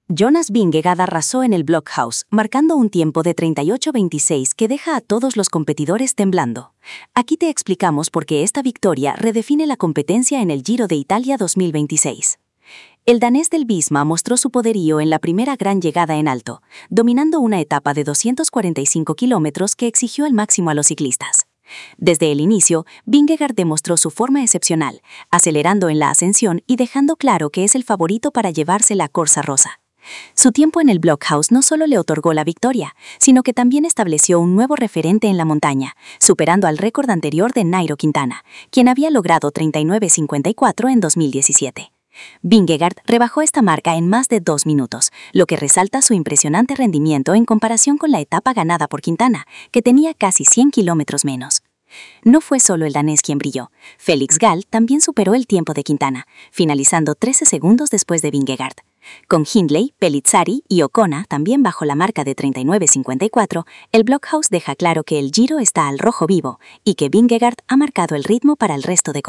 Jonas Vingegaard arrasó en el Blockhouse, marcando un tiempo de 38:26 que deja a todos los competidores temblando. Aquí te explicamos por qué esta victoria redefine la competencia en el Giro de Italia 2026. El danés del Visma mostró su poderío en la primera gran llegada en alto, dominando una etapa de 245 kilómetros que exigió el máximo a los ciclistas. Desde el inicio, Vingegaard demostró su forma excepcional, acelerando en la ascensión y dejando claro que es el favorito para llevarse la Corsa Rosa. Su tiempo en el Blockhouse no solo le otorgó la victoria, sino que también estableció un nuevo referente en la montaña, superando al récord anterior de Nairo Quintana, quien había logrado 39:54 en 2017. Vingegaard rebajó esta marca en más de 2 minutos, lo que resalta su impresionante rendimiento en comparación con la etapa ganada por Quintana, que tenía casi 100 kilómetros menos. No fue solo el danés quien brilló. Felix Gall también superó el tiempo de Quintana, finalizando 13 segundos después de Vingegaard. Con Hindley, Pellizzari y Ocona también bajo la marca de 39:54, el Blockhouse deja claro que el Giro está al rojo vivo y que Vingegaard ha marcado el ritmo para el resto de